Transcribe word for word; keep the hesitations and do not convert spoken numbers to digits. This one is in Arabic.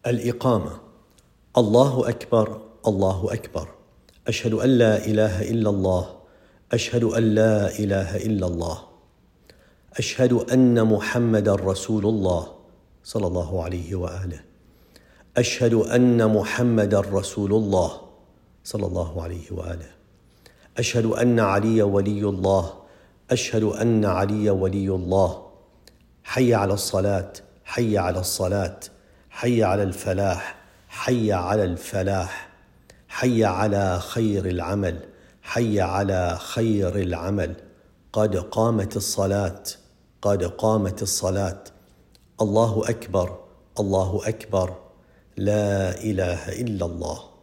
الإقامة. الله أكبر، الله أكبر، أشهد أن لا إله إلا الله، أشهد أن لا إله إلا الله، أشهد أن محمدًا رسول الله صلى الله عليه وآله، أشهد أن محمدًا رسول الله صلى الله عليه وآله، أشهد أن علي ولي الله، أشهد أن علي ولي الله، حي على الصلاة، حي على الصلاة، حي على الفلاح، حي على الفلاح، حي على خير العمل، حي على خير العمل، قد قامت الصلاة، قد قامت الصلاة، الله أكبر، الله أكبر، لا إله إلا الله.